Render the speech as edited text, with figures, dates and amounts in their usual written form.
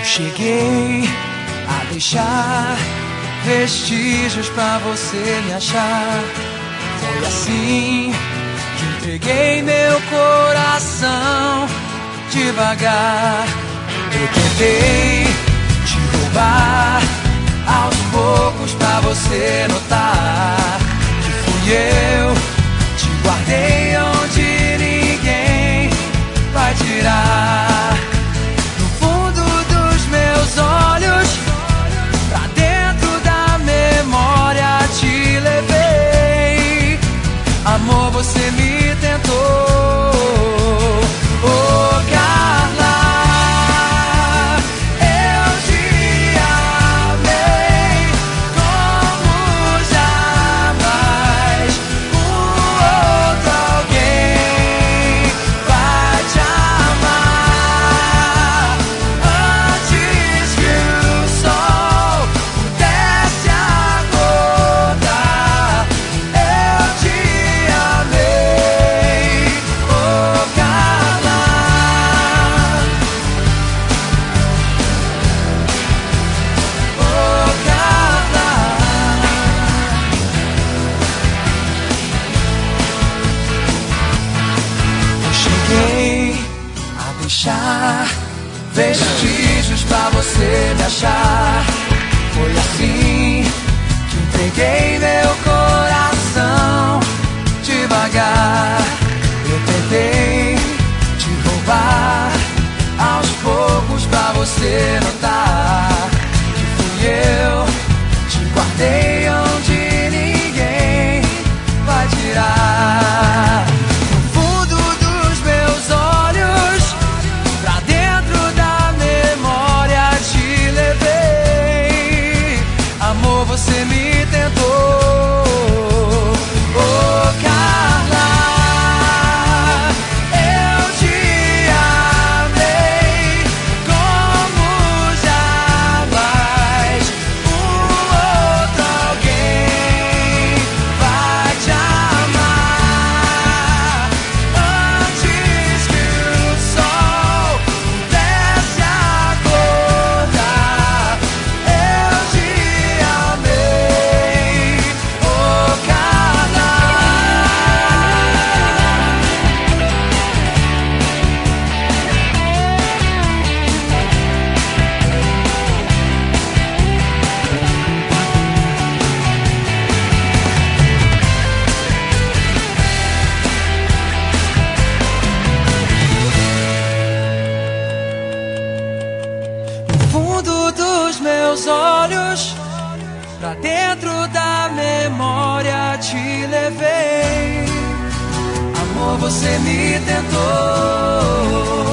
Cheguei a deixar vestígios pra você me achar. Foi assim que entreguei meu coração devagar. Eu tentei te roubar aos poucos pra você notar que fui eu. Te guardei onde ninguém vai tirar. No fundo dos meus olhos, pra dentro da memória te levei. Amor, você me tentou. Oh, Carla, eu te amei como jamais outro alguém vai te amar. Antes que o sol pudesse acordar, eu te amei. Oh, Carla, oh, Carla. Eu cheguei a deixar vestígios pra você me achar. Foi assim que entreguei meu coração devagar. Eu tentei te roubar aos poucos pra você notar que fui eu. Te guardei onde ninguém vai tirar. No fundo dos meus olhos, pra dentro da memória te levei. Amor, você me tentou. Oh, Carla, eu te amei como jamais outro alguém vai te amar. Antes que o sol pudesse acordar, eu te amei. Oh, Carla. No fundo dos meus olhos, pra dentro da memória te levei. Amor, você me tentou.